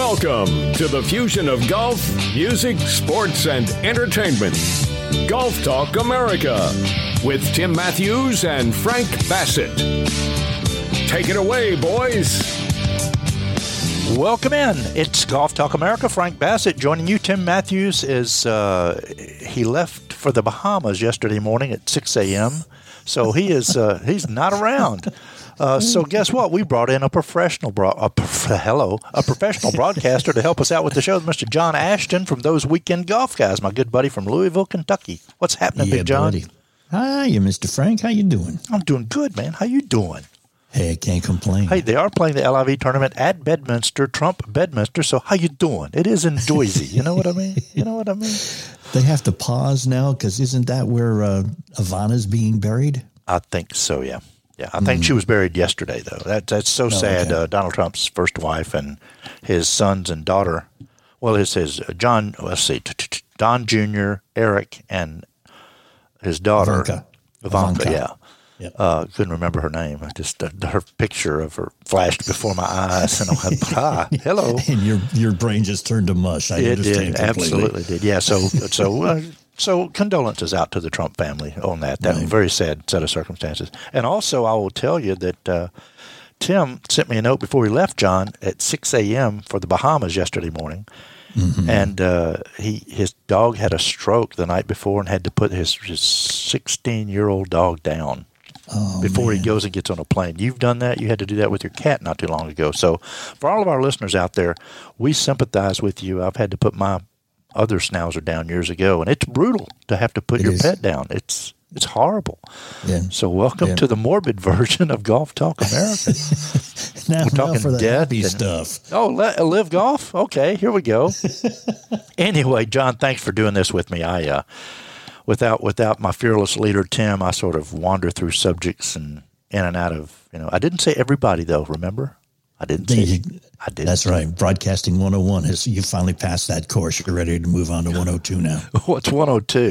Welcome to the fusion of golf, music, sports, and entertainment. Golf Talk America with Tim Matthews and Frank Bassett. Take it away, boys. Welcome in. It's Golf Talk America. Frank Bassett joining you. Tim Matthews is he left for the Bahamas yesterday morning at 6 a.m. So he's not around. So guess what? We brought in a professional broadcaster to help us out with the show, Mr. John Ashton from Those Weekend Golf Guys, my good buddy from Louisville, Kentucky. What's happening, Big John? Buddy. Hi, Mr. Frank. How you doing? I'm doing good, man. How you doing? Hey, I can't complain. Hey, they are playing the LIV tournament at Bedminster, Trump Bedminster. So how you doing? It is in Jersey. You know what I mean? They have to pause now because isn't that where Ivana's being buried? I think so, yeah. Yeah, I think she was buried yesterday, though. That's so sad. Okay. Donald Trump's first wife and his sons and daughter. Well, it says John, let's see, Don Jr., Eric, and his daughter. Ivanka, yeah. Yep. Couldn't remember her name. I just her picture of her flashed before my eyes, and I'm like, "Hi, hello." And your brain just turned to mush. I understand did, completely. Absolutely did. Yeah. So condolences out to the Trump family on that. That was a very sad set of circumstances. And also, I will tell you that Tim sent me a note before he left, John, at 6 a.m. for the Bahamas yesterday morning. Mm-hmm. And his dog had a stroke the night before and had to put his 16-year-old dog down before he goes and gets on a plane. You've done that. You had to do that with your cat not too long ago. So for all of our listeners out there, we sympathize with you. I've had to put my other schnauzer down years ago, and it's brutal to have to put your pet down. It's horrible. Yeah. So welcome to the morbid version of Golf Talk America. Now, we're talking for the happy stuff. Oh, live golf? Okay, here we go. Anyway, John, thanks for doing this with me. I without my fearless leader, Tim, I sort of wander through subjects and in and out of, I didn't say everybody, though, remember? I didn't. That's right. Broadcasting 101 you finally passed that course. You're ready to move on to 102 now. What's 102?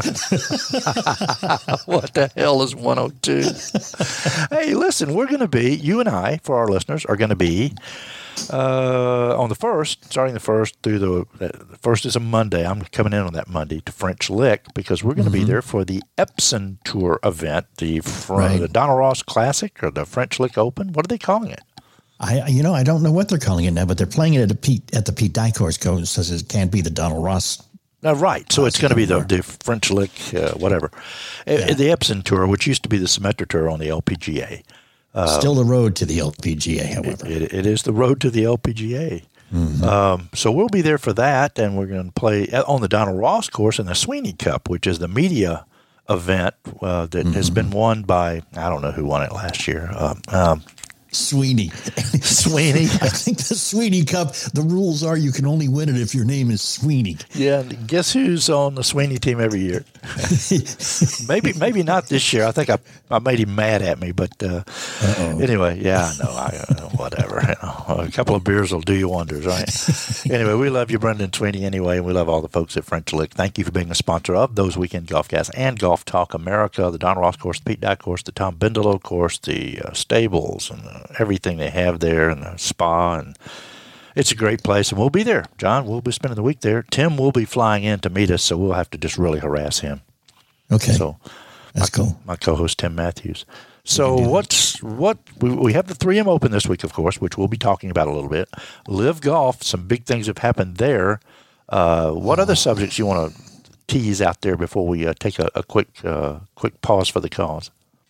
What the hell is 102? Hey, listen, you and I, for our listeners, are going to be on the 1st, starting the 1st through the 1st is a Monday. I'm coming in on that Monday to French Lick because we're going to be there for the Epson Tour event, the Donald Ross Classic or the French Lick Open. What are they calling it? I don't know what they're calling it now, but they're playing it at the Pete Dye course. It says it can't be the Donald Ross. Right. So it's going to be the French Lick, whatever. Yeah. The Epson Tour, which used to be the Symetra Tour on the LPGA. Still the road to the LPGA, however. It is the road to the LPGA. Mm-hmm. So we'll be there for that, and we're going to play on the Donald Ross course in the Sweeney Cup, which is the media event that has been won by, I don't know who won it last year. Sweeney. I think the Sweeney Cup, the rules are you can only win it if your name is Sweeney. Yeah, guess who's on the Sweeney team every year? maybe not this year. I think I made him mad at me, but anyway, whatever. A couple of beers will do you wonders, right? Anyway, we love you, Brendan Sweeney, anyway, and we love all the folks at French Lick. Thank you for being a sponsor of Those Weekend Golf Guys and Golf Talk America, the Donald Ross course, the Pete Dye course, the Tom Bendelow course, the stables, and everything they have there, and the spa, and it's a great place, and we'll be there. John, we'll be spending the week there. Tim will be flying in to meet us, so we'll have to just really harass him. Okay, so that's cool. My co-host Tim Matthews. So we have the 3M Open this week, of course, which we'll be talking about a little bit. Live Golf, some big things have happened there. What other subjects you want to tease out there before we take a quick pause for the cause?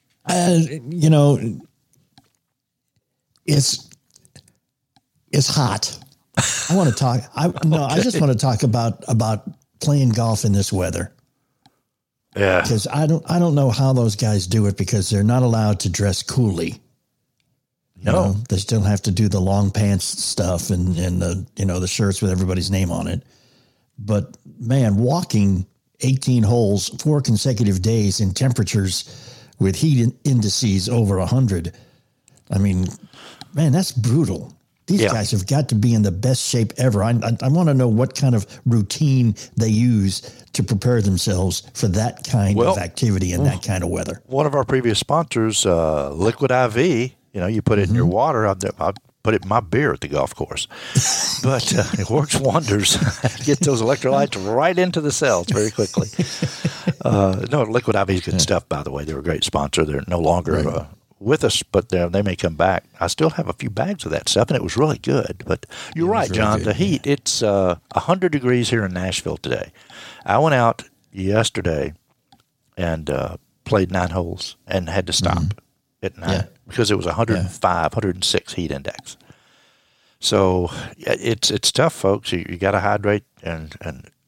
It's hot. I want to talk. I just want to talk about playing golf in this weather. Yeah, because I don't know how those guys do it because they're not allowed to dress coolly. No, they still have to do the long pants stuff and the shirts with everybody's name on it. But man, walking 18 holes 4 consecutive days in temperatures with heat indices over 100. I mean, man, that's brutal. These guys have got to be in the best shape ever. I want to know what kind of routine they use to prepare themselves for that kind of activity and that kind of weather. One of our previous sponsors, Liquid IV, you put it in your water. I put it in my beer at the golf course. But it works wonders. Get those electrolytes right into the cells very quickly. No, Liquid IV is good stuff, by the way. They're a great sponsor. They're no longer with us, but they may come back. I still have a few bags of that stuff, and it was really good. But you're right, John. The heat, it's 100 degrees here in Nashville today. I went out yesterday and played 9 holes and had to stop at 9 because it was 105, 106 heat index. So it's tough, folks. You got to hydrate, and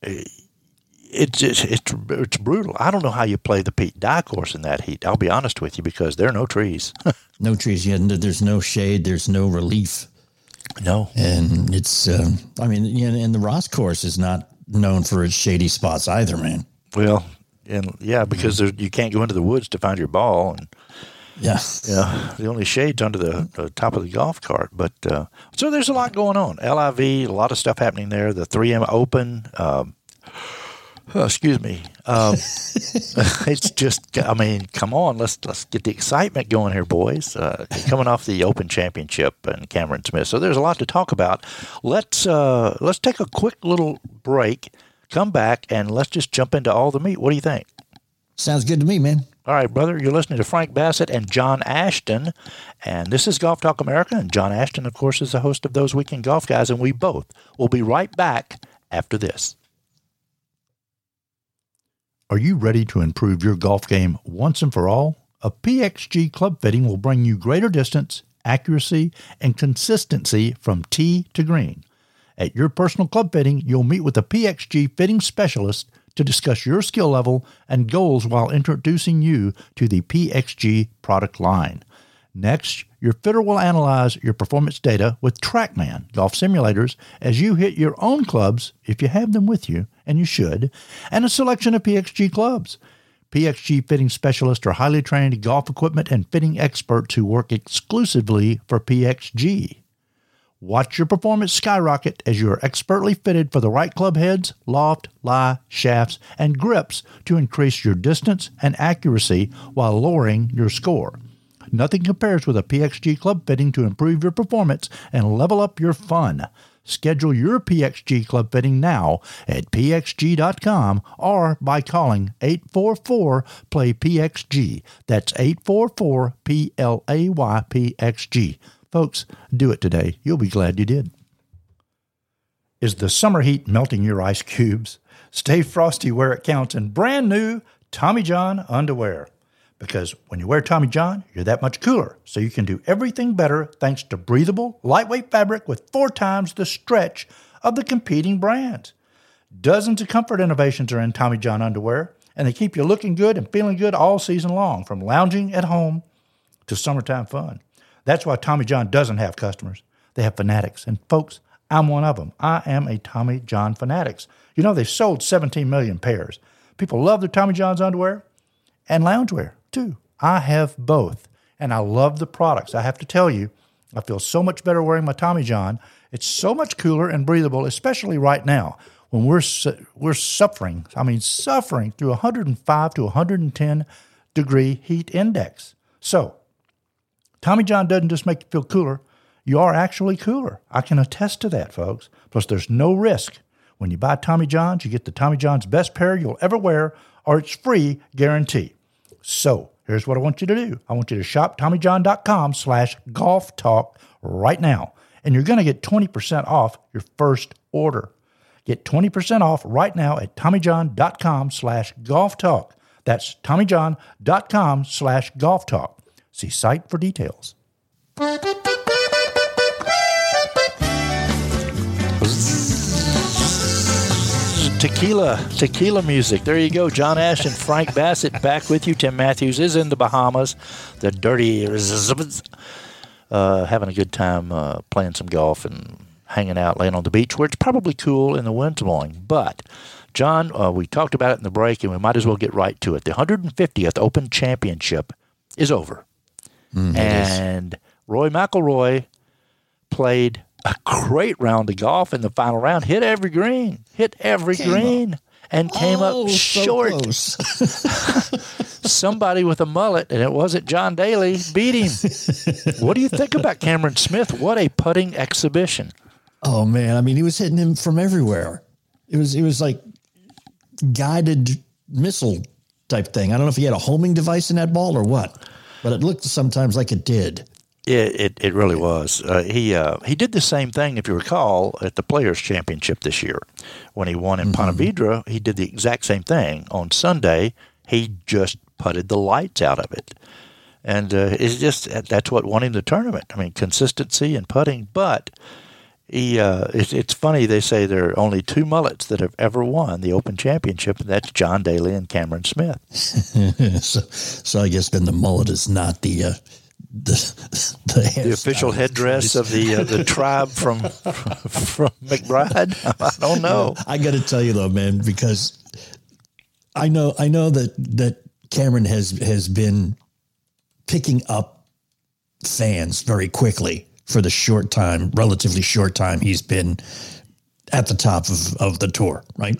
it's brutal. I don't know how you play the Pete Dye course in that heat. I'll be honest with you, because there are no trees. No trees yet. There's no shade. There's no relief. No. And it's, and the Ross course is not known for its shady spots either, man. Well, because you can't go into the woods to find your ball. And the only shade's under the top of the golf cart. But so there's a lot going on. LIV, a lot of stuff happening there. The 3M Open. Excuse me. It's just, come on, let's get the excitement going here, boys. Coming off the Open Championship and Cameron Smith, so there's a lot to talk about. Let's take a quick little break, come back, and let's just jump into all the meat. What do you think? Sounds good to me, man. All right, brother. You're listening to Frank Bassett and John Ashton, and this is Golf Talk America. And John Ashton, of course, is the host of Those Weekend Golf Guys, and we both will be right back after this. Are you ready to improve your golf game once and for all? A PXG club fitting will bring you greater distance, accuracy, and consistency from tee to green. At your personal club fitting, you'll meet with a PXG fitting specialist to discuss your skill level and goals while introducing you to the PXG product line. Next, your fitter will analyze your performance data with TrackMan golf simulators as you hit your own clubs, if you have them with you, and you should, and a selection of PXG clubs. PXG fitting specialists are highly trained golf equipment and fitting experts who work exclusively for PXG. Watch your performance skyrocket as you are expertly fitted for the right club heads, loft, lie, shafts, and grips to increase your distance and accuracy while lowering your score. Nothing compares with a PXG club fitting to improve your performance and level up your fun. Schedule your PXG club fitting now at pxg.com or by calling 844-PLAY-PXG. That's 844-PLAY-PXG. Folks, do it today. You'll be glad you did. Is the summer heat melting your ice cubes? Stay frosty where it counts in brand new Tommy John underwear. Because when you wear Tommy John, you're that much cooler, so you can do everything better thanks to breathable, lightweight fabric with 4 times the stretch of the competing brands. Dozens of comfort innovations are in Tommy John underwear, and they keep you looking good and feeling good all season long, from lounging at home to summertime fun. That's why Tommy John doesn't have customers. They have fanatics, and folks, I'm one of them. I am a Tommy John fanatics. You know, they've sold 17 million pairs. People love their Tommy John's underwear and loungewear too. I have both, and I love the products. I have to tell you, I feel so much better wearing my Tommy John. It's so much cooler and breathable, especially right now when we're suffering through 105 to 110 degree heat index. So, Tommy John doesn't just make you feel cooler. You are actually cooler. I can attest to that, folks. Plus, there's no risk. When you buy Tommy John's, you get the Tommy John's best pair you'll ever wear, or it's free guarantee. So here's what I want you to do. I want you to shop TommyJohn.com/golftalk right now, and you're going to get 20% off your first order. Get 20% off right now at TommyJohn.com/golftalk. That's TommyJohn.com/golftalk. See site for details. Tequila music. There you go. John Ashton, Frank Bassett back with you. Tim Matthews is in the Bahamas. The dirty having a good time playing some golf and hanging out, laying on the beach where it's probably cool in the winds blowing. But, John, we talked about it in the break, and we might as well get right to it. The 150th Open Championship is over. And Rory McIlroy played a great round of golf in the final round, hit every green, and came up short. somebody with a mullet, and it wasn't John Daly, beat him. What do you think about Cameron Smith? What a putting exhibition. Oh, man. I mean, he was hitting him from everywhere. It was like guided missile type thing. I don't know if he had a homing device in that ball or what, but it looked sometimes like it did. It really was. He did the same thing, if you recall, at the Players' Championship this year. When he won in Ponte Vedra, he did the exact same thing. On Sunday, he just putted the lights out of it. And that's what won him the tournament. I mean, consistency and putting. But it's funny, they say there are only two mullets that have ever won the Open Championship, and that's John Daly and Cameron Smith. so I guess then the mullet is not the official headdress of the tribe from McBride. I don't know. I got to tell you though, man, because I know that Cameron has been picking up fans very quickly for the relatively short time he's been at the top of the tour, right?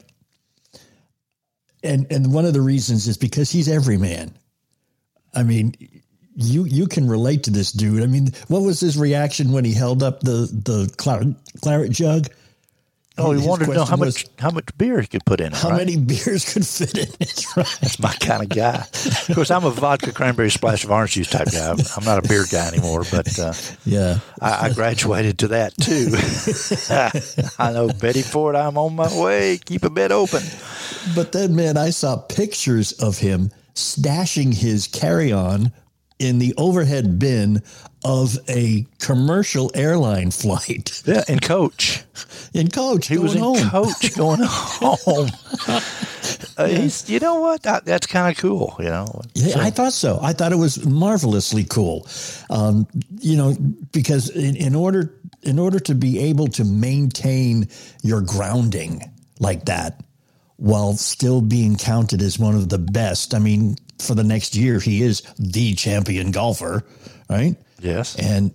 And one of the reasons is because he's everyman. I mean, you can relate to this dude. I mean, what was his reaction when he held up the claret jug? Oh, he wanted to know how much beer he could put in it. How many beers could fit in it? Right. That's my kind of guy. Of course, I'm a vodka, cranberry, splash of orange juice type guy. I'm not a beer guy anymore, but yeah, I graduated to that too. I know, Betty Ford, I'm on my way. Keep a bed open. But then, man, I saw pictures of him stashing his carry-on in the overhead bin of a commercial airline flight. Yeah, in coach. In coach. He was in coach going home. You know what? That's kind of cool, you know. Yeah, so. I thought so. I thought it was marvelously cool. Because in order to be able to maintain your grounding like that while still being counted as one of the best, I mean, for the next year, he is the champion golfer, right? Yes. And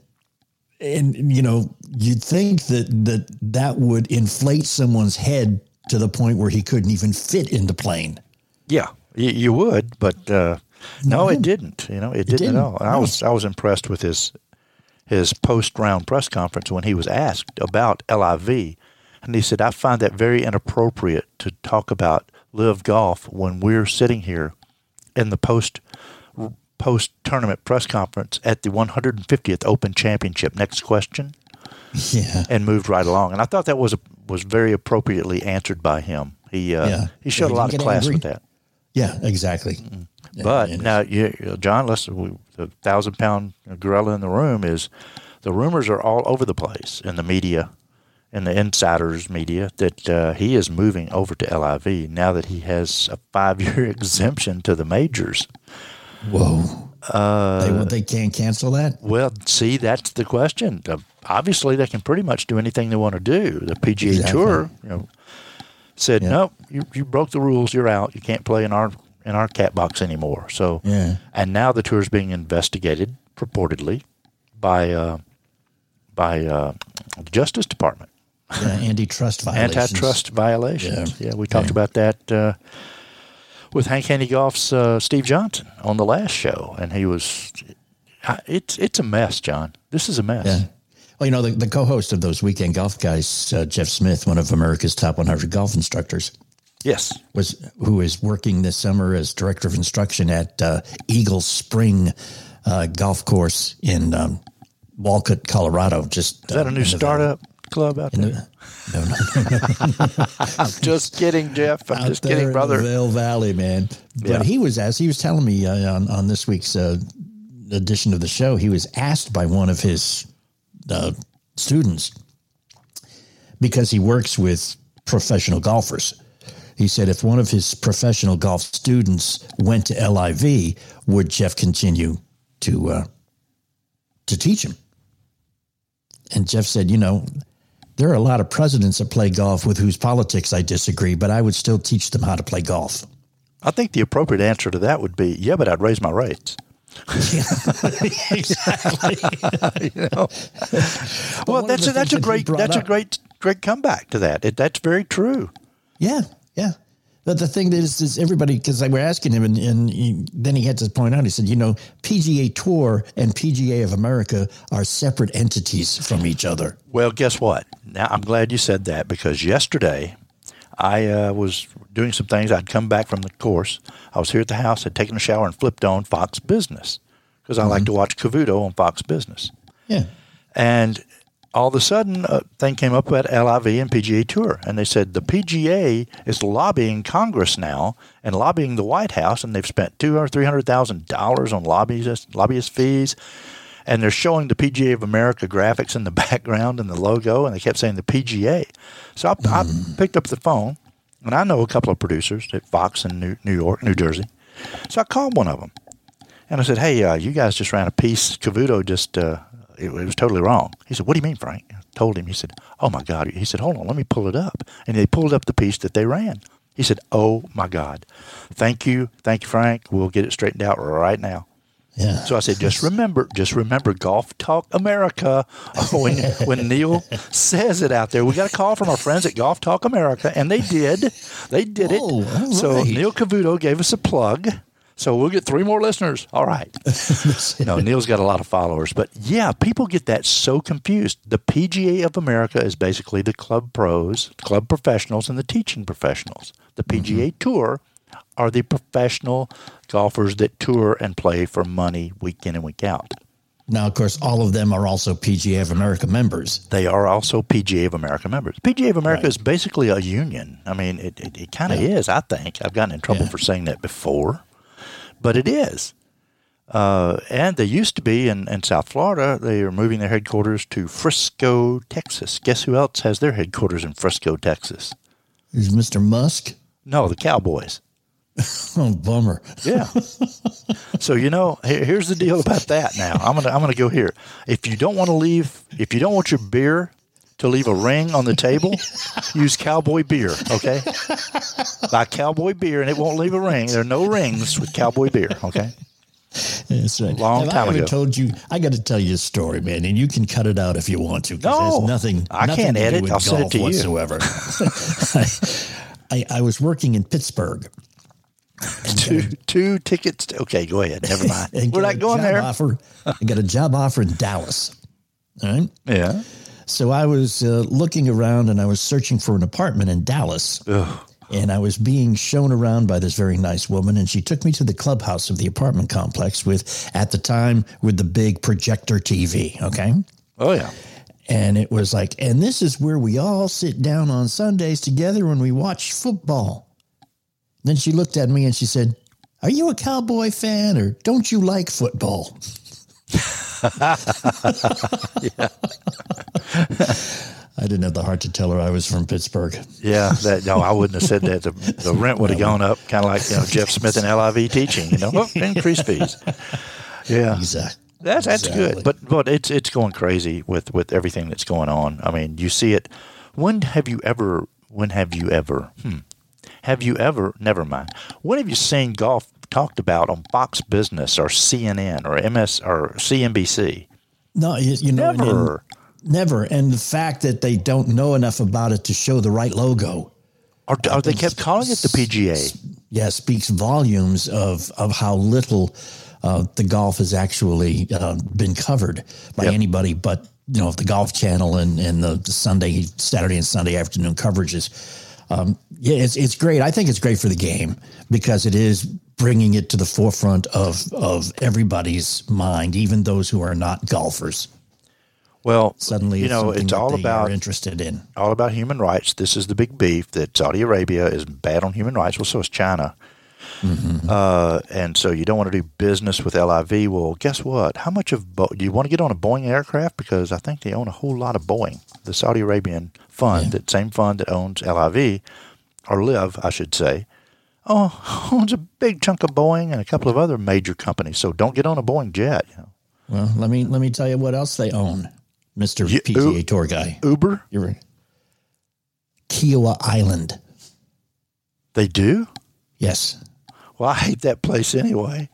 you'd think that would inflate someone's head to the point where he couldn't even fit in the plane. Yeah, you would, but no, it didn't. It didn't at all. And I was impressed with his post-round press conference when he was asked about LIV, and he said, "I find that very inappropriate to talk about LIV Golf when we're sitting here in the post-tournament press conference at the 150th Open Championship. Next question." Yeah. And moved right along. And I thought that was very approprially answered by him. He showed a lot of class with that. Yeah, exactly. Mm-hmm. But now, John, listen, the 1,000-pound gorilla in the room is the rumors are all over the place in the media, in the insiders media, that he is moving over to LIV now that he has a 5-year exemption to the majors. Whoa. They can't cancel that? Well, see, that's the question. Obviously, they can pretty much do anything they want to do. The PGA Tour said, "No, you broke the rules. You're out. You can't play in our cat box anymore." So, and now the tour is being investigated purportedly by the Justice Department. Antitrust violations. Antitrust violations. Yeah, we talked about that with Hank Haney Golf's Steve Johnson on the last show, and he was. It's a mess, John. This is a mess. Yeah. Well, the co-host of those Weekend Golf Guys, Jeff Smith, one of America's top 100 golf instructors, yes, who is working this summer as director of instruction at Eagle Spring Golf Course in Walcott, Colorado. Is that a new startup club out there? No. I'm just kidding, Jeff. I'm just kidding, brother. In the Vail Valley, man. But he was telling me on this week's edition of the show, he was asked by one of his students, because he works with professional golfers. He said if one of his professional golf students went to LIV, would Jeff continue to teach him? And Jeff said, there are a lot of presidents that play golf with whose politics I disagree, but I would still teach them how to play golf. I think the appropriate answer to that would be, yeah, but I'd raise my rates. Exactly. Well, that's a great comeback to that. That's very true. Yeah. But the thing is everybody, because we're asking him, and then he had to point out, he said, PGA Tour and PGA of America are separate entities from each other. Well, guess what? Now, I'm glad you said that, because yesterday I was doing some things. I'd come back from the course. I was here at the house, had taken a shower, and flipped on Fox Business, because I like to watch Cavuto on Fox Business. Yeah. And all of a sudden, a thing came up about LIV and PGA Tour, and they said the PGA is lobbying Congress now and lobbying the White House, and they've spent $200,000 or $300,000 on lobbyist fees, and they're showing the PGA of America graphics in the background and the logo, and they kept saying the PGA. So I picked up the phone, and I know a couple of producers at Fox in New Jersey, so I called one of them, and I said, "Hey, you guys just ran a piece. Cavuto just." It was totally wrong. He said, "What do you mean, Frank?" I told him. He said, "Oh, my God." He said, "Hold on, let me pull it up." And they pulled up the piece that they ran. He said, "Oh, my God. Thank you, Frank. We'll get it straightened out right now." Yeah. So I said, just remember Golf Talk America. When Neil says it out there, we got a call from our friends at Golf Talk America, and they did. They did it. All right. So Neil Cavuto gave us a plug. So we'll get 3 more listeners. All right. Neil's got a lot of followers. But, yeah, people get that so confused. The PGA of America is basically the club pros, club professionals, and the teaching professionals. The PGA Tour are the professional golfers that tour and play for money week in and week out. Now, of course, all of them are also PGA of America members. They are also PGA of America members. PGA of America is basically a union. I mean, it kind of is, I think. I've gotten in trouble for saying that before. But it is. And they used to be in South Florida. They are moving their headquarters to Frisco, Texas. Guess who else has their headquarters in Frisco, Texas? Is Mr. Musk? No, the Cowboys. Oh, bummer. Yeah. So, here's the deal about that now. I'm gonna go here. If you don't want your beer to leave a ring on the table, use Cowboy beer, okay? Buy Cowboy beer, and it won't leave a ring. There are no rings with Cowboy beer, okay? That's right. Long time ago. Told you, I got to tell you a story, man, and you can cut it out if you want to. No, there's nothing. I can't edit. I'll send it to you whatsoever. I was working in Pittsburgh. Two tickets. Okay, go ahead. Never mind. We're not going there. I got a job offer in Dallas. All right. Yeah. So I was looking around, and I was searching for an apartment in Dallas. Ugh. And I was being shown around by this very nice woman, and she took me to the clubhouse of the apartment complex at the time, with the big projector TV, okay? Oh, yeah. And it was like, and this is where we all sit down on Sundays together when we watch football. Then she looked at me and she said, "Are you a Cowboy fan, or don't you like football?" Yeah. I didn't have the heart to tell her I was from Pittsburgh. Yeah, I wouldn't have said that. The rent would have gone up, kind of like Jeff Smith and LIV teaching. Increased fees. Yeah, exactly. That's good, but it's going crazy with everything that's going on. I mean, you see it. When have you ever? Never mind. When have you seen golf talked about on Fox Business or CNN or MS or CNBC? No, never. Never. And the fact that they don't know enough about it to show the right logo. Or they kept calling it the PGA. Yeah, speaks volumes of how little the golf has actually been covered by anybody but, the Golf Channel and the Saturday and Sunday afternoon coverages. It's great. I think it's great for the game because it is bringing it to the forefront of everybody's mind, even those who are not golfers. Well, suddenly, it's all about interested in all about human rights. This is the big beef that Saudi Arabia is bad on human rights. Well, so is China. Mm-hmm. And so you don't want to do business with LIV. Well, guess what? How much do you want to get on a Boeing aircraft? Because I think they own a whole lot of Boeing. The Saudi Arabian fund, that same fund that owns LIV, or LIV, I should say, owns a big chunk of Boeing and a couple of other major companies. So don't get on a Boeing jet. Well, let me tell you what else they own, Mr. PGA Tour guy. Uber? You're right. Kiowa Island. They do? Yes. Well, I hate that place anyway.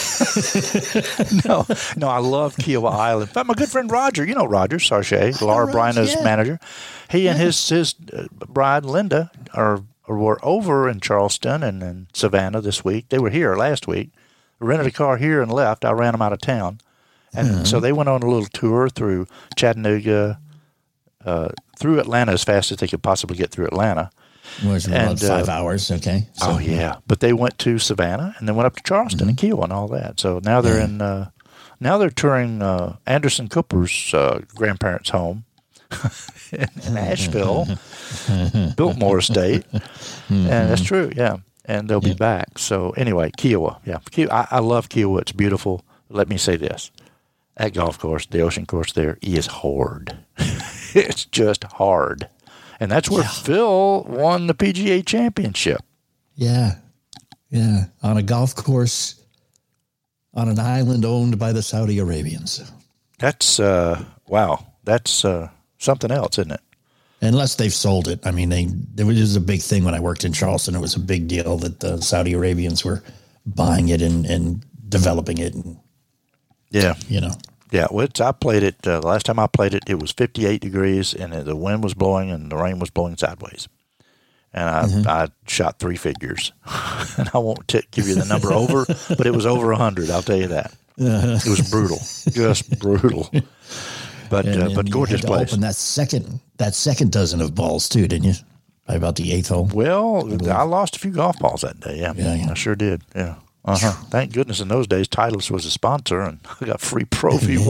No, I love Kiowa Island. In fact, my good friend Roger, Roger Sarche, Laura Bryna's manager, he and his bride Linda are were over in Charleston and in Savannah this week. They were here last week. Rented a car here and left. I ran them out of town. And so they went on a little tour through Chattanooga, through Atlanta as fast as they could possibly get through Atlanta. Was about 5 hours, okay. So, oh, yeah. But they went to Savannah and then went up to Charleston and Kiowa and all that. So now they're now they're touring Anderson Cooper's grandparents' home in Asheville, Biltmore Estate. And that's true, yeah. And they'll be back. So anyway, Kiowa, yeah. I love Kiowa. It's beautiful. Let me say this. That golf course, the ocean course there, is hard. It's just hard. And that's where Phil won the PGA Championship. Yeah. Yeah. On a golf course on an island owned by the Saudi Arabians. That's, wow. That's something else, isn't it? Unless they've sold it. I mean, there was a big thing when I worked in Charleston. It was a big deal that the Saudi Arabians were buying it and developing it. And, yeah. You know. Yeah, I played it, the last time I played it, it was 58 degrees, and the wind was blowing, and the rain was blowing sideways. And I shot 3 figures. And I won't give you the number over, but it was over 100, I'll tell you that. It was brutal, just brutal. But gorgeous you had to place. Open that second dozen of balls, too, didn't you? By about the 8th hole. Well, I lost a few golf balls that day, yeah. I sure did, yeah. Thank goodness in those days Titleist was a sponsor and I got free Pro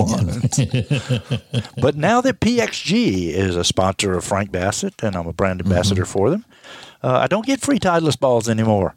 V1. But now that PXG is a sponsor of Frank Bassett and I'm a brand ambassador for them, I don't get free Titleist balls anymore.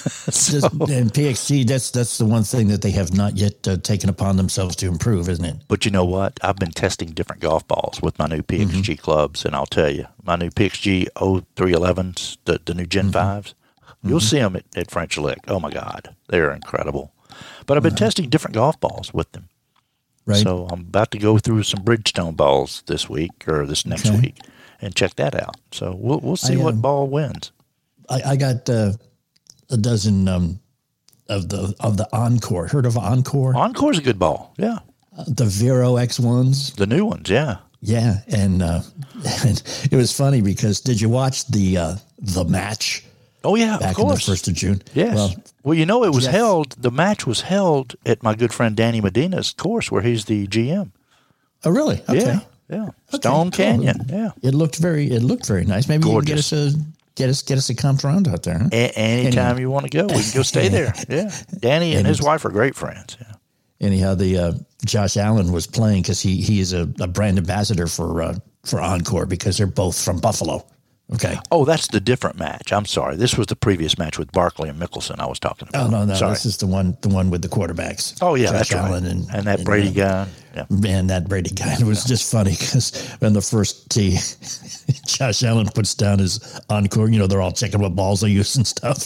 And PXG, that's the one thing that they have not yet taken upon themselves to improve, isn't it? But you know what? I've been testing different golf balls with my new PXG clubs, and I'll tell you, my new PXG 0311s, the new Gen 5s, you'll see them at French Lick. Oh, my God. They're incredible. But I've been testing different golf balls with them. Right. So I'm about to go through some Bridgestone balls this week or this next week and check that out. So we'll see what ball wins. I got a dozen of the Encore. Heard of Encore? Encore's a good ball, yeah. The Vero X1s. The new ones, yeah. Yeah, and it was funny because did you watch the match? Oh, yeah, back of course. In the 1st of June. Yes. Well, you know, it was the match was held at my good friend Danny Medina's course where he's the GM. Oh, really? Okay. Yeah. Stone Canyon. Yeah. It looked very nice. Maybe gorgeous. You can get us to come around out there. Huh? Anytime you want to go, we can go stay there. Yeah. Danny and his wife are great friends. Yeah. Anyhow, the Josh Allen was playing because he is a brand ambassador for Encore because they're both from Buffalo. Okay. Oh, that's the different match. I'm sorry. This was the previous match with Barkley and Mickelson I was talking about. Oh, no. Sorry. This is the one with the quarterbacks. Oh, yeah, Josh that's Allen right. And that Brady guy. Yeah. And that Brady guy. It was just funny because on the first tee, Josh Allen puts down his Encore. You know, they're all checking what balls they use and stuff.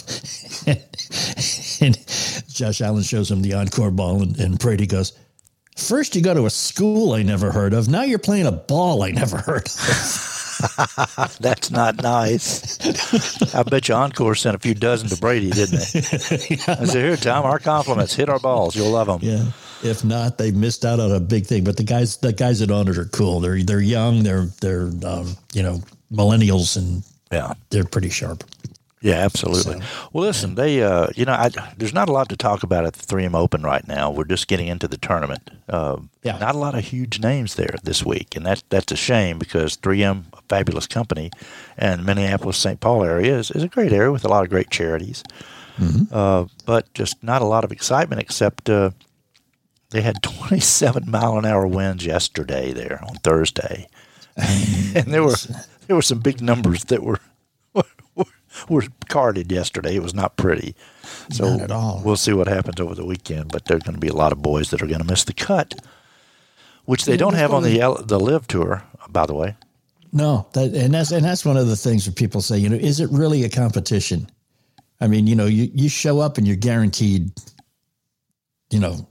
and Josh Allen shows him the Encore ball, and Brady goes, "First you go to a school I never heard of. Now you're playing a ball I never heard of." That's not nice. I bet you Encore sent a few dozen to Brady, didn't they? I said, "Here, Tom, our compliments. Hit our balls. You'll love them." Yeah. If not, they missed out on a big thing. But the guys at Honor are cool. They're young. They're millennials, and they're pretty sharp. Yeah, absolutely. So, well, listen, they there's not a lot to talk about at the 3M Open right now. We're just getting into the tournament. Not a lot of huge names there this week, and that's a shame because 3M, a fabulous company, and Minneapolis, St. Paul area is a great area with a lot of great charities. But just not a lot of excitement except they had 27-mile-an-hour winds yesterday there on Thursday, and there were some big numbers that were carded yesterday. It was not pretty. So not at all. We'll see what happens over the weekend, but there are going to be a lot of boys that are going to miss the cut, which they don't have on the Live Tour, by the way. No, that's one of the things that people say, is it really a competition? I mean, you show up and you're guaranteed, good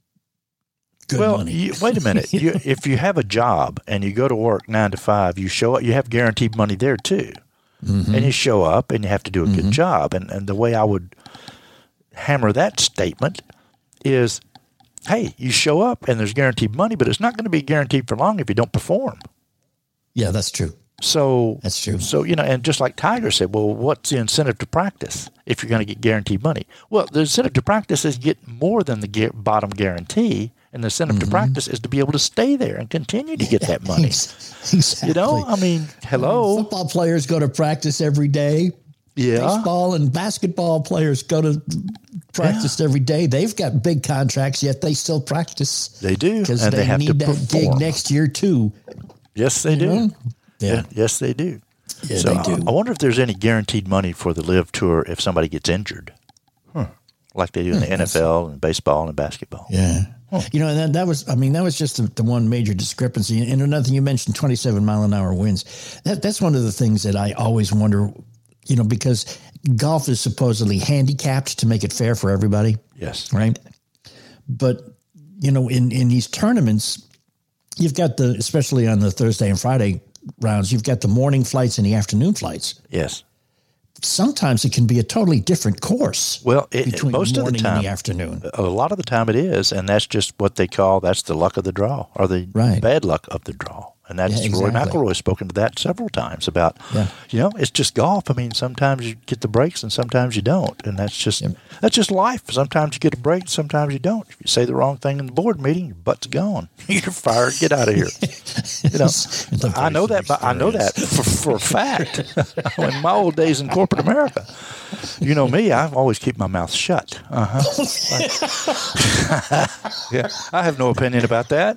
money. Wait a minute. If you have a job and you go to work 9 to 5, you show up, you have guaranteed money there too. And you show up and you have to do a good job. And the way I would hammer that statement is, hey, you show up and there's guaranteed money, but it's not going to be guaranteed for long if you don't perform. Yeah, that's true. So that's true. So, and just like Tiger said, well, what's the incentive to practice if you're going to get guaranteed money? Well, the incentive to practice is get more than the bottom guarantee. And the incentive to practice is to be able to stay there and continue to get that money. Exactly. Hello. Football players go to practice every day. Yeah. Baseball and basketball players go to practice every day. They've got big contracts, yet they still practice. They do. Because they have need to that perform. gig next year, too. Yes, they do. Yeah. Yes, they do. Yeah, so they do. I wonder if there's any guaranteed money for the Live Tour if somebody gets injured, like they do in the NFL and baseball and basketball. Yeah. And that was just the one major discrepancy. And another thing, you mentioned 27-mile-an-hour winds. That's one of the things that I always wonder, because golf is supposedly handicapped to make it fair for everybody. Yes. Right. But, in these tournaments, you've got especially on the Thursday and Friday rounds, you've got the morning flights and the afternoon flights. Yes. Sometimes it can be a totally different course. Well, between most the morning of the time, and the afternoon. A lot of the time it is, and that's just what they call that's the luck of the draw or the bad luck of the draw. And that's Roy McIlroy's spoken to that several times about, it's just golf. I mean, sometimes you get the breaks and sometimes you don't. And that's just life. Sometimes you get a break, sometimes you don't. If you say the wrong thing in the board meeting, your butt's gone. You're fired. Get out of here. I know that, but I know that for a fact. In my old days in corporate America, you know me, I always keep my mouth shut. Yeah, I have no opinion about that.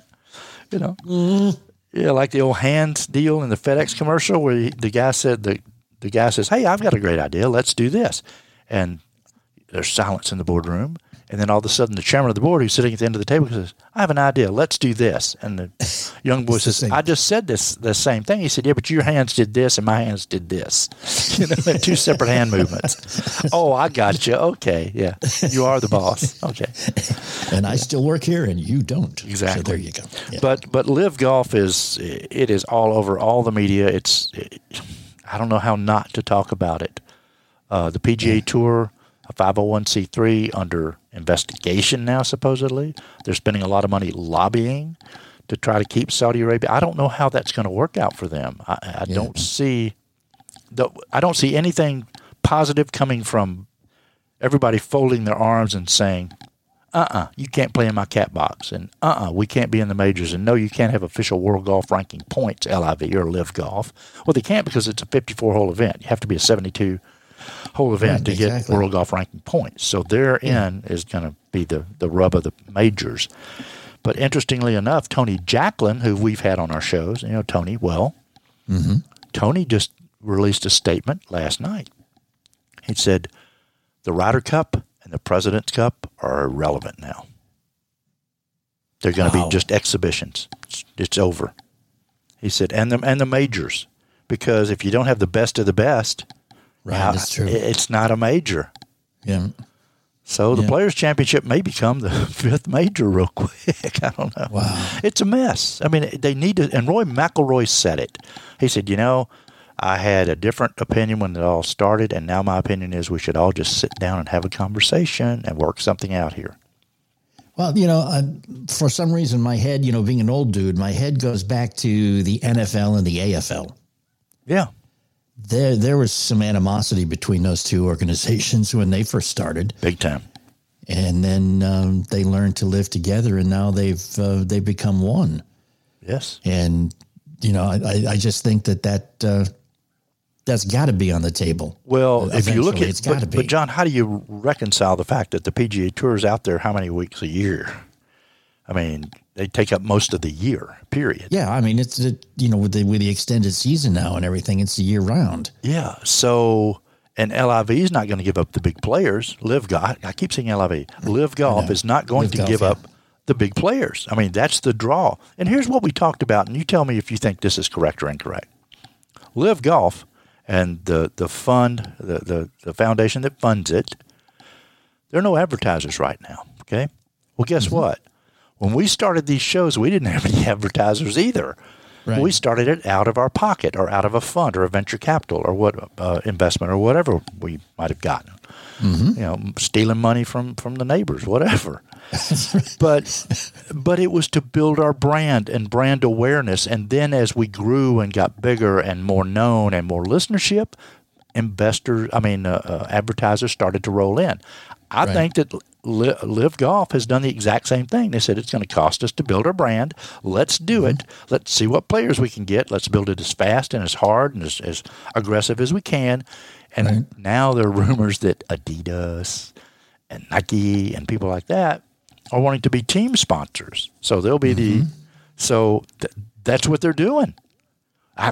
Yeah, like the old hands deal in the FedEx commercial where the guy said the guy says, "Hey, I've got a great idea. Let's do this." And there's silence in the boardroom. And then all of a sudden the chairman of the board who's sitting at the end of the table says, "I have an idea. Let's do this." And the young boy says, "I just said the same thing." He said, "Yeah, but your hands did this and my hands did this." In two separate hand movements. Oh, I got you. Okay. Yeah. You are the boss. Okay. And I still work here and you don't. Exactly. So there you go. Yeah. But Live Golf is all over all the media. I don't know how not to talk about it. The PGA Tour, a 501c3 under investigation now, supposedly. They're spending a lot of money lobbying to try to keep Saudi Arabia. I don't know how that's going to work out for them. I don't see anything positive coming from everybody folding their arms and saying, you can't play in my cat box, and we can't be in the majors, and no, you can't have official World Golf Ranking points, LIV or Live Golf. Well, they can't because it's a 54-hole event. You have to be a 72-hole event to get World Golf Ranking points. So therein is going to be the rub of the majors. But interestingly enough, Tony Jacklin, who we've had on our shows, Tony, Tony just released a statement last night. He said the Ryder Cup and the President's Cup are irrelevant now. They're going to be just exhibitions. It's over. He said, and the majors, because if you don't have the best of the best, that's true. It's not a major. Yeah. So the Players' Championship may become the fifth major real quick. I don't know. Wow. It's a mess. I mean, they need to, and Roy McIlroy said it. He said, I had a different opinion when it all started, and now my opinion is we should all just sit down and have a conversation and work something out here. Well, for some reason, my head, being an old dude, my head goes back to the NFL and the AFL. Yeah. There was some animosity between those two organizations when they first started. Big time. And then they learned to live together, and now they've become one. Yes. And, I just think that's got to be on the table. Well, if you look at it's got to be. But John, how do you reconcile the fact that the PGA Tour is out there how many weeks a year? I mean, they take up most of the year, period. Yeah, I mean, it's with the extended season now and everything, it's a year round. Yeah, so and LIV is not going to give up the big players. Live Golf, I keep saying LIV. Live Golf is not going to give up the big players. I mean, that's the draw. And here's what we talked about, and you tell me if you think this is correct or incorrect. Live Golf and the fund, the foundation that funds it, there are no advertisers right now. Okay, well, guess what? When we started these shows, we didn't have any advertisers either. Right. We started it out of our pocket or out of a fund or a venture capital or what investment or whatever we might have gotten. Stealing money from the neighbors, whatever. But it was to build our brand and brand awareness. And then as we grew and got bigger and more known and more listenership, advertisers started to roll in. I think that Live Golf has done the exact same thing. They said it's going to cost us to build our brand. Let's do it. Let's see what players we can get. Let's build it as fast and as hard and as aggressive as we can. And now there are rumors that Adidas and Nike and people like that are wanting to be team sponsors. So they'll be that's what they're doing. I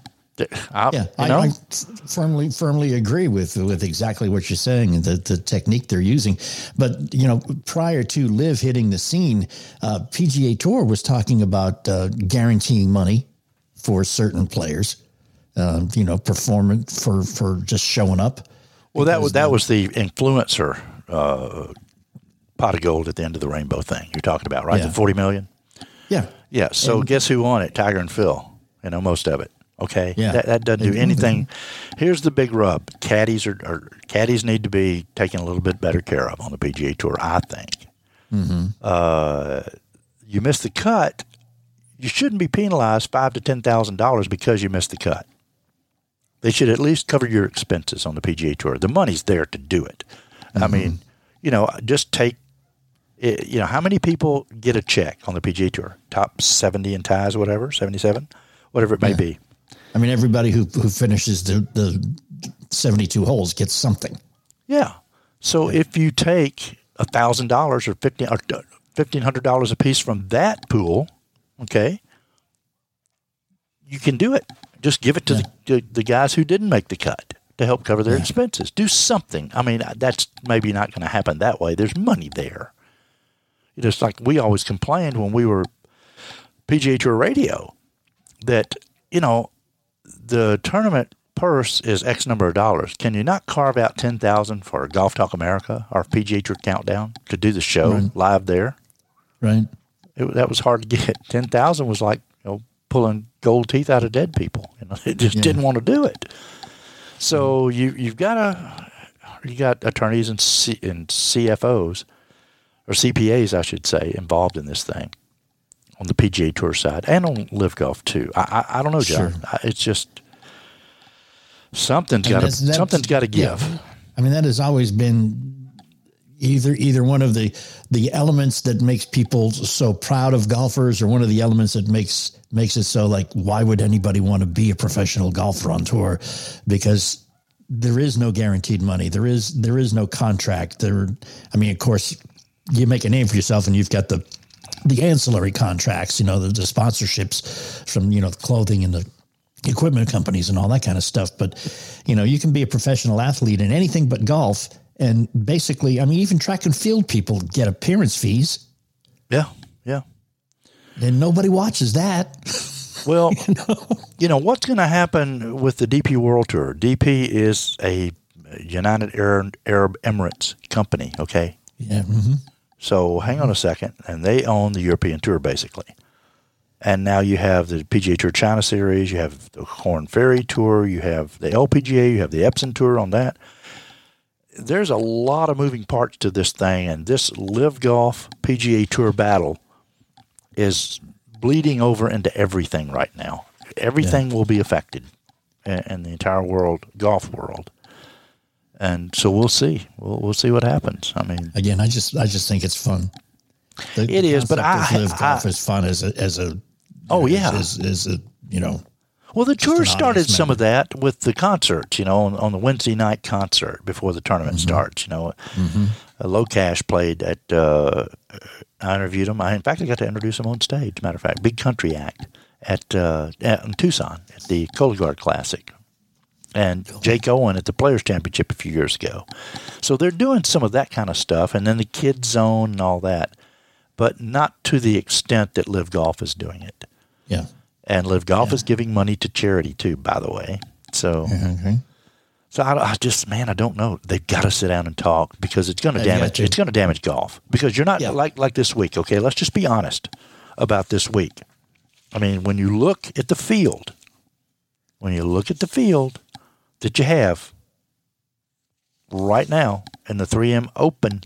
firmly agree with exactly what you're saying and the technique they're using. But, prior to Live hitting the scene, PGA Tour was talking about guaranteeing money for certain players, performance for just showing up. Well, that was the influencer pot of gold at the end of the rainbow thing you're talking about, right? Yeah. The $40 million? Yeah. Yeah. So guess who won it? Tiger and Phil, most of it. Okay, yeah. That doesn't do anything. Here's the big rub: caddies need to be taken a little bit better care of on the PGA Tour. I think. You miss the cut, you shouldn't be penalized $5,000 to $10,000 because you missed the cut. They should at least cover your expenses on the PGA Tour. The money's there to do it. I mean, just take. How many people get a check on the PGA Tour? Top 70 in ties, whatever, 77, whatever it may be. I mean, everybody who finishes the 72 holes gets something. Yeah. So if you take $1,000 or $1,500 a piece from that pool, okay, you can do it. Just give it to the guys who didn't make the cut to help cover their expenses. Do something. I mean, that's maybe not going to happen that way. There's money there. It's like we always complained when we were PGA Tour Radio that, the tournament purse is X number of dollars. Can you not carve out $10,000 for Golf Talk America or PGA Tour Countdown to do the show live there? Right. That was hard to get. $10,000 was like pulling gold teeth out of dead people. They just didn't want to do it. So you got attorneys and CFOs or CPAs, I should say, involved in this thing. On the PGA Tour side and on Live Golf too. I don't know, John. Sure. It's just something's got to give. Yeah. I mean, that has always been either one of the elements that makes people so proud of golfers, or one of the elements that makes it so like, why would anybody want to be a professional golfer on tour? Because there is no guaranteed money. There is no contract. Of course, you make a name for yourself, and you've got the ancillary contracts, the sponsorships from, the clothing and the equipment companies and all that kind of stuff. But, you can be a professional athlete in anything but golf. And basically, even track and field people get appearance fees. Yeah. Yeah. And nobody watches that. Well, what's going to happen with the DP World Tour? DP is a United Arab Emirates company. Okay. Yeah. Mm-hmm. So hang on a second, and they own the European Tour basically. And now you have the PGA Tour China Series, you have the Korn Ferry Tour, you have the LPGA, you have the Epson Tour on that. There's a lot of moving parts to this thing, and this Live Golf PGA Tour battle is bleeding over into everything right now. Everything will be affected in the entire golf world. And so we'll see. We'll see what happens. Again, I just think it's fun. It is, but Live Golf is fun as a. Oh yeah, Well, the tour started some of that with the concerts. On the Wednesday night concert before the tournament starts. Low Cash played at. I interviewed him. In fact, I got to introduce him on stage. As a matter of fact, big country act in Tucson at the Cologuard Classic. And Jake Owen at the Players' Championship a few years ago. So they're doing some of that kind of stuff, and then the Kids Zone and all that, but not to the extent that Live Golf is doing it. Yeah. And Live Golf is giving money to charity too, by the way. So, I don't know. They've got to sit down and talk because it's going to damage. It's going to damage golf because you're not like this week. Okay, let's just be honest about this week. I mean, when you look at the field that you have right now in the 3M Open,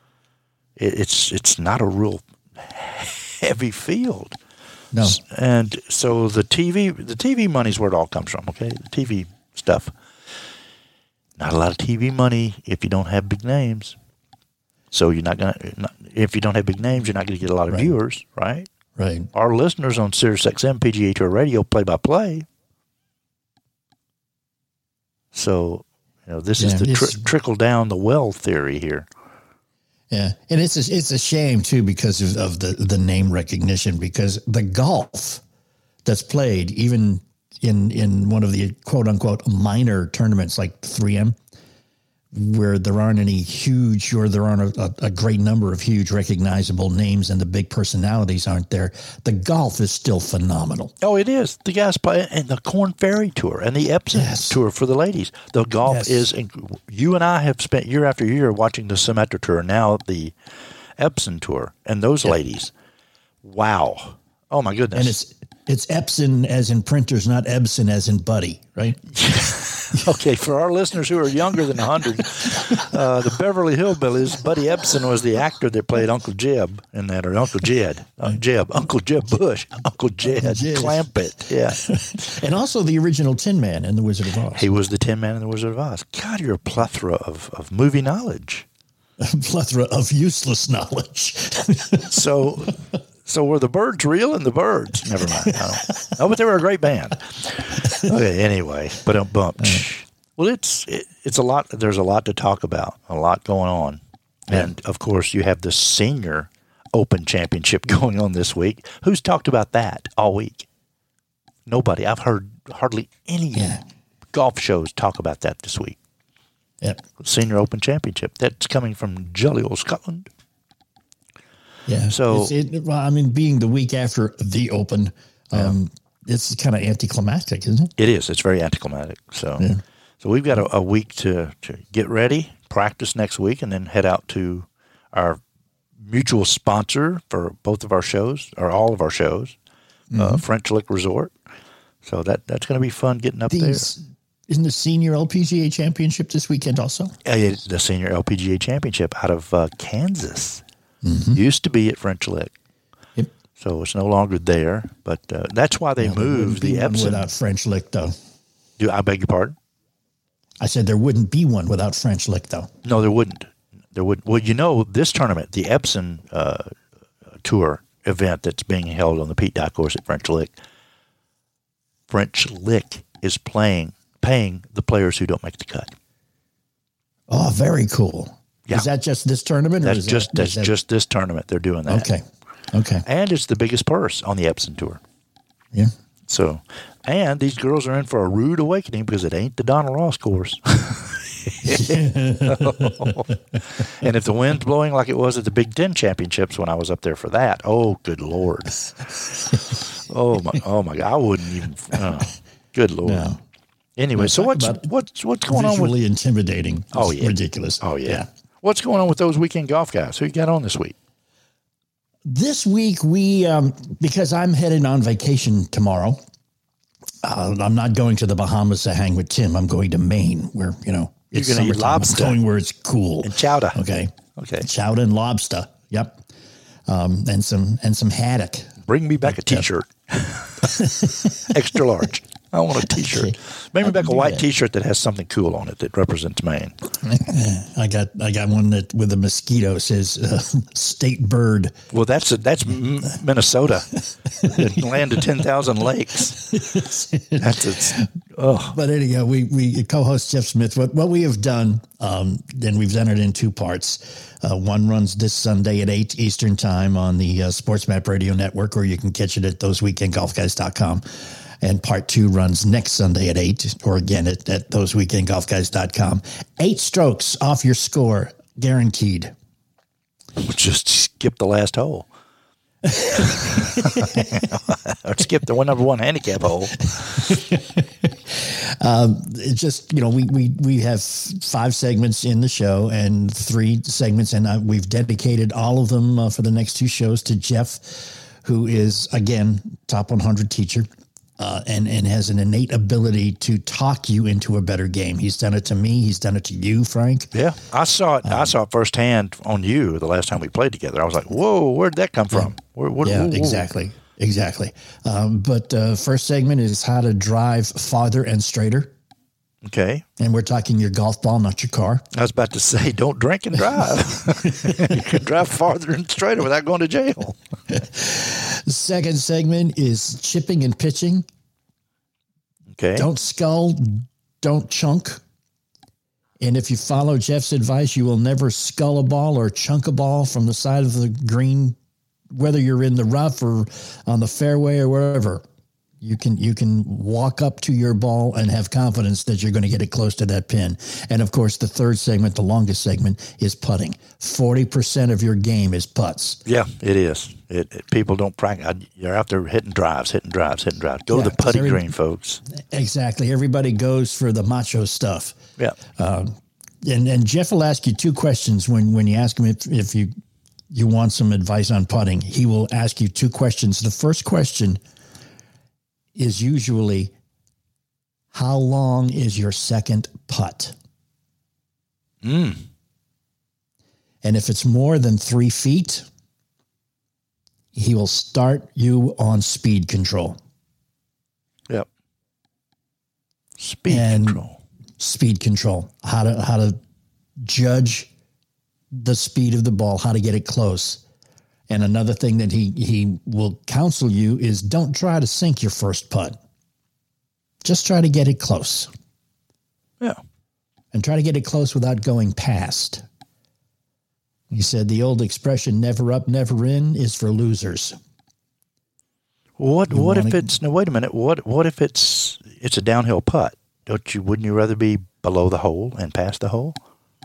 it's not a real heavy field. No. And so the TV money's where it all comes from, okay? The TV stuff. Not a lot of TV money if you don't have big names. So if you don't have big names, you're not going to get a lot of viewers, right? Right. Our listeners on SiriusXM PGA Tour Radio play-by-play. So, this is the trickle down the well theory here. Yeah, and it's a shame too because of the name recognition, because the golf that's played even in one of the quote unquote minor tournaments like 3M, where there aren't any huge, or there aren't a great number of huge recognizable names and the big personalities aren't there, the golf is still phenomenal. Oh, it is. The guys play in the Korn Ferry Tour and the Epson Tour for the ladies. The golf is, you and I have spent year after year watching the Symetra Tour, now the Epson Tour, and those ladies. Wow. Oh, my goodness. And it's Epson as in printers, not Ebsen as in buddy, right? Okay, for our listeners who are younger than 100, the Beverly Hillbillies, Buddy Ebsen was the actor that played Uncle Jeb in that, or Uncle Jed. Uncle Jeb Bush, Uncle Jed Clampett, yeah. And also the original Tin Man in The Wizard of Oz. He was the Tin Man in The Wizard of Oz. God, you're a plethora of movie knowledge. A plethora of useless knowledge. So were the Byrds real and the Byrds? Never mind. No, but they were a great band. Okay, anyway, well, it's a lot. There's a lot to talk about, a lot going on, and of course you have the Senior Open Championship going on this week. Who's talked about that all week? Nobody. I've heard hardly any golf shows talk about that this week. Yep. Senior Open Championship. That's coming from Jelliole, Scotland. Yeah. So, being the week after the Open, it's kind of anticlimactic, isn't it? It is. It's very anticlimactic. So we've got a week to get ready, practice next week, and then head out to our mutual sponsor for both of our shows, or all of our shows, French Lick Resort. So that's going to be fun getting up there. Isn't the Senior LPGA Championship this weekend also? The Senior LPGA Championship out of Kansas. Used to be at French Lick. Yep. So it's no longer there, but that's why they moved the Epson. Without French Lick, though. I beg your pardon? I said there wouldn't be one without French Lick, though. No, there wouldn't. Well, this tournament, the Epson Tour event that's being held on the Pete Dye course at French Lick is paying the players who don't make the cut. Oh, very cool. Yeah. Is that just this tournament? That's just this tournament. They're doing that. Okay. And it's the biggest purse on the Epson Tour. Yeah. So, and these girls are in for a rude awakening because it ain't the Donald Ross course. And if the wind's blowing like it was at the Big Ten Championships when I was up there for that, oh, good Lord. Oh my God. I wouldn't even, good Lord. No. Anyway, so what's going on with... Visually intimidating. Oh, yeah. Ridiculous. Oh, yeah. What's going on with those weekend golf guys? Who you got on this week? This week, we, because I'm headed on vacation tomorrow, I'm not going to the Bahamas to hang with Tim. I'm going to Maine where, it's you're going to eat lobster. I'm going where it's cool. And chowder. Okay. Chowder and lobster. Yep. And some haddock. Bring me back a T-shirt. Extra large. I want a T-shirt. Okay. Bring me back a white T-shirt that has something cool on it that represents Maine. I got one that with a mosquito says state bird. Well, that's Minnesota, the land of 10,000 lakes. But anyhow, we co-host Jeff Smith. What we have done, and we've done it in two parts. One runs this Sunday at 8 Eastern Time on the SportsMap Radio Network, or you can catch it at thoseweekendgolfguys.com. And part 2 runs next Sunday at 8, or again at thoseweekendgolfguys.com. 8 strokes off your score, guaranteed. Just skip the last hole. Or skip the number 1 handicap hole. It's just, we have 5 segments in the show and 3 segments, and we've dedicated all of them for the next 2 shows to Jeff, who is, again, top 100 teacher, and has an innate ability to talk you into a better game. He's done it to me. He's done it to you, Frank. Yeah, I saw it. I saw it firsthand on you the last time we played together. I was like, "Whoa, where'd that come from?" Whoa. Exactly. But first segment is how to drive farther and straighter. Okay. And we're talking your golf ball, not your car. I was about to say, don't drink and drive. You can drive farther and straighter without going to jail. The second segment is chipping and pitching. Okay. Don't scull, don't chunk. And if you follow Jeff's advice, you will never scull a ball or chunk a ball from the side of the green, whether you're in the rough or on the fairway or wherever. You can walk up to your ball and have confidence that you're going to get it close to that pin. And, of course, the third segment, the longest segment, is putting. 40% of your game is putts. Yeah, it is. People don't practice. You're out there hitting drives. Go to the putting green, folks. Exactly. Everybody goes for the macho stuff. Yeah. And Jeff will ask you two questions when you ask him if you want some advice on putting. He will ask you two questions. The first question is usually, how long is your second putt? And if it's more than 3 feet, he will start you on speed control. Yep. Speed control. How to judge the speed of the ball, how to get it close. And another thing that he will counsel you is don't try to sink your first putt. Just try to get it close. Yeah. And try to get it close without going past. He said the old expression, never up, never in, is for losers. What if it's, no, wait a minute. What if it's a downhill putt? Wouldn't you rather be below the hole and past the hole?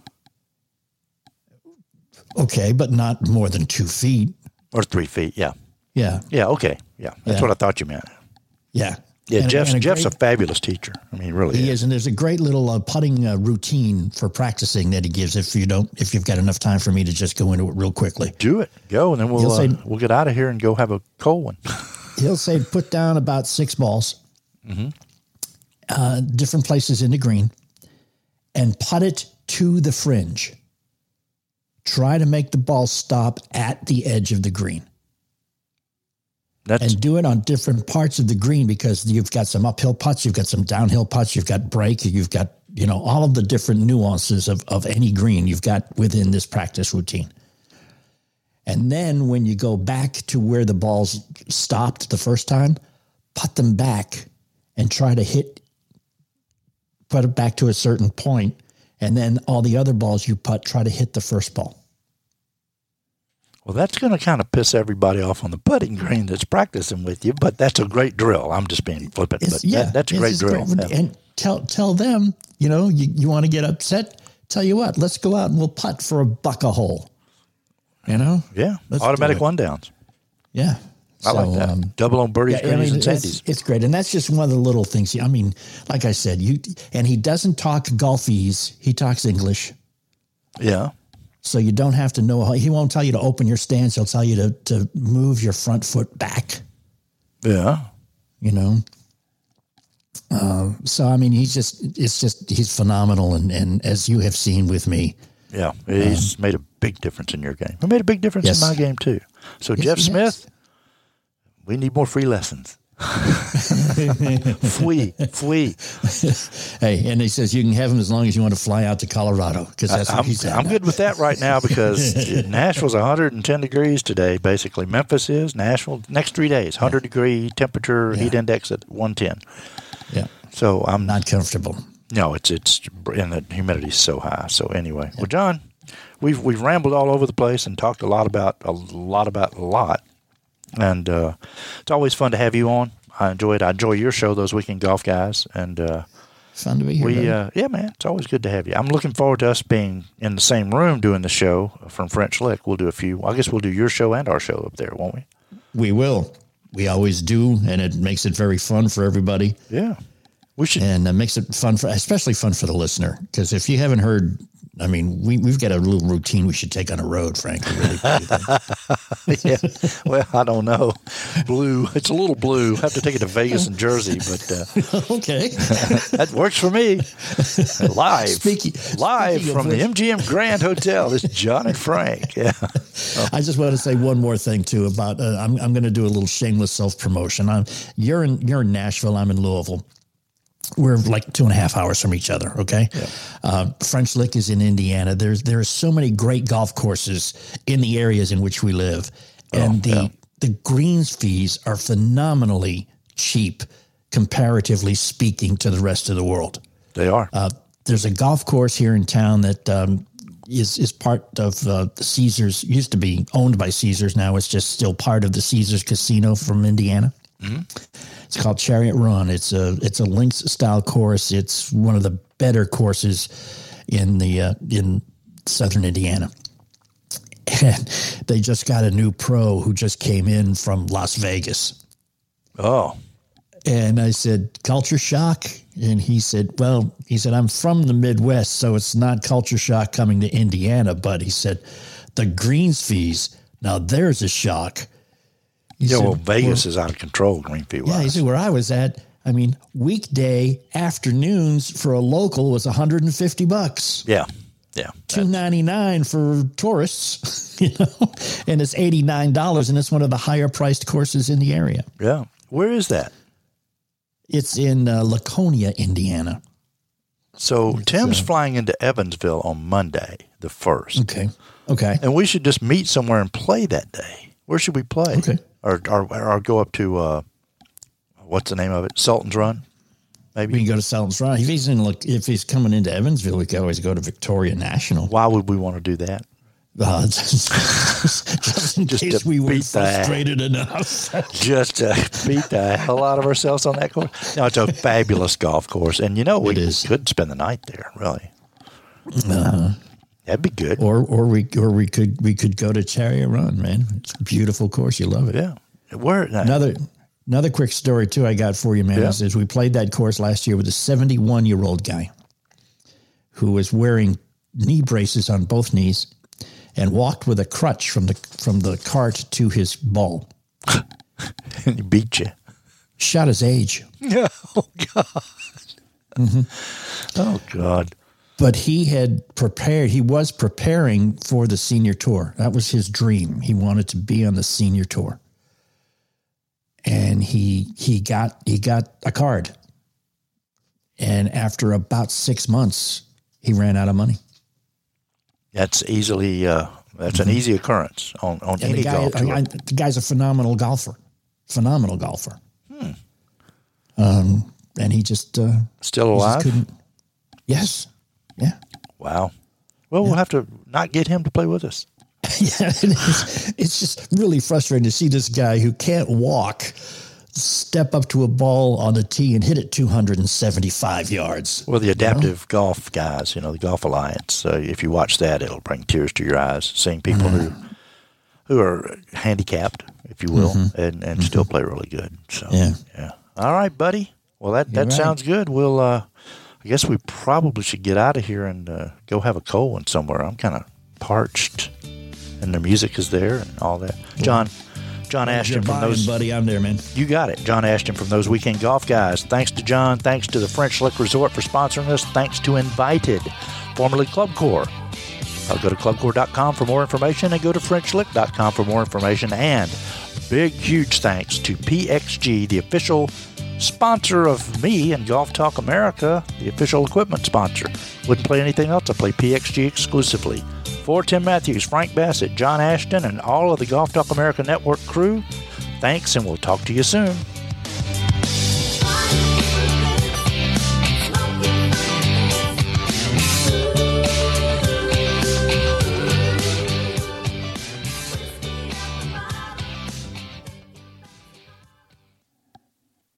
Okay, but not more than 2 feet. Or 3 feet, yeah. Yeah. Yeah, okay. Yeah, that's what I thought you meant. Yeah. Yeah, Jeff's a fabulous teacher. I mean, really he is. And there's a great little putting routine for practicing that he gives if you've got enough time for me to just go into it real quickly. Do it. Go, and then we'll get out of here and go have a cold one. He'll say put down about 6 balls, different places in the green, and putt it to the fringe. Try to make the ball stop at the edge of the green. And do it on different parts of the green because you've got some uphill putts, you've got some downhill putts, you've got break, you've got, all of the different nuances of any green you've got within this practice routine. And then when you go back to where the balls stopped the first time, putt them back and try to put it back to a certain point. And then all the other balls you putt, try to hit the first ball. Well, that's going to kind of piss everybody off on the putting green that's practicing with you, but that's a great drill. I'm just being flippant, but that's a great drill. Great. And tell them, you want to get upset? Tell you what, let's go out and we'll putt for a buck a hole. Yeah, automatic one downs. Yeah. I like that. Double on birdies, greenies, and sandies. It's great. And that's just one of the little things. I mean, like I said, and he doesn't talk golfese. He talks English. Yeah. So you don't have to know. He won't tell you to open your stance. He'll tell you to move your front foot back. Yeah. So, I mean, he's phenomenal. And as you have seen with me. Yeah. He's made a big difference in your game. He made a big difference in my game, too. So, Jeff Smith, we need more free lessons. Fui. Hey, and he says you can have them as long as you want to fly out to Colorado because that's what he's at. I'm good with that right now because Nashville's 110 degrees today. Basically, Memphis is Nashville. Next 3 days, 100-degree temperature, heat index at 110. Yeah. So I'm not comfortable. No, it's and the humidity's so high. So anyway, well, John, we've rambled all over the place and talked a lot about a lot. And it's always fun to have you on. I enjoy it. I enjoy your show, Those Weekend Golf Guys. And fun to be here. Yeah, man, it's always good to have you. I'm looking forward to us being in the same room doing the show from French Lick. We'll do I guess we'll do your show and our show up there, won't we? We will. We always do, and it makes it very fun for everybody. Yeah, we should. And it makes it especially fun for the listener, because if you haven't heard I mean, we've got a little routine we should take on a road, Frank. Really Yeah. Well, I don't know. Blue. It's a little blue. I have to take it to Vegas and Jersey, but okay. That works for me. Live Speaking from the MGM Grand Hotel. This is John and Frank. Yeah. I just want to say one more thing too about I'm going to do a little shameless self promotion. You're in Nashville. I'm in Louisville. We're like 2.5 hours from each other. Okay. Yeah. French Lick is in Indiana. There are so many great golf courses in the areas in which we live. And the greens fees are phenomenally cheap, comparatively speaking, to the rest of the world. They are. There's a golf course here in town that is part of the Caesars, used to be owned by Caesars. Now it's just still part of the Caesars Casino from Indiana. Mm-hmm. It's called Chariot Run. It's a links style course. It's one of the better courses in southern Indiana. And they just got a new pro who just came in from Las Vegas. Oh. And I said, culture shock? And he said, I'm from the Midwest, so it's not culture shock coming to Indiana. But he said, the greens fees, now there's a shock. Vegas is out of control, green fee wise. Yeah, he said, where I was at, I mean, weekday afternoons for a local was $150. Yeah. $299 for tourists, and it's $89, and it's one of the higher priced courses in the area. Yeah. Where is that? It's in Laconia, Indiana. So Tim's flying into Evansville on Monday, the 1st. Okay. And we should just meet somewhere and play that day. Where should we play? Okay. Or go up to, what's the name of it? Sultan's Run? Maybe we can go to Sultan's Run. If he's coming into Evansville, we could always go to Victoria National. Why would we want to do that? Just in case we were frustrated enough. Just to beat the hell out of ourselves on that course. No, it's a fabulous golf course, and we could spend the night there. Really, that'd be good. Or we could go to Chariot Run, man. It's a beautiful course. You love it. Yeah. Where another quick story too I got for you, man. Is we played that course last year with a 71-year-old guy who was wearing knee braces on both knees and walked with a crutch from the cart to his ball. And he beat you. Shot his age. Yeah. Oh, God. Mm-hmm. Oh, God. But he was preparing for the senior tour. That was his dream. He wanted to be on the senior tour. And he got a card. And after about 6 months, he ran out of money. That's easily an easy occurrence on any golf tour. The guy's a phenomenal golfer. And he just still alive? Yes. Yeah. Wow. Well, we'll have to not get him to play with us. Yeah, it's just really frustrating to see this guy who can't walk step up to a ball on the tee and hit it 275 yards. Well, the adaptive golf guys, the Golf Alliance, if you watch that, it'll bring tears to your eyes, seeing people who are handicapped, if you will, and still play really good. So, yeah. All right, buddy. Well, that sounds good. We'll, I guess we probably should get out of here and go have a cold one somewhere. I'm kind of parched, and the music is there and all that. John Ashton from those, buddy, I'm there, man. You got it. John Ashton from Those Weekend Golf Guys. Thanks to John. Thanks to the French Lick Resort for sponsoring us. Thanks to Invited, formerly Club Corps. Go to clubcorps.com for more information and go to FrenchLick.com for more information. And big, huge thanks to PXG, the official sponsor of me and Golf Talk America, the official equipment sponsor. Wouldn't play anything else. I play PXG exclusively. For Tim Matthews, Frank Bassett, John Ashton, and all of the Golf Talk America Network crew, thanks, and we'll talk to you soon.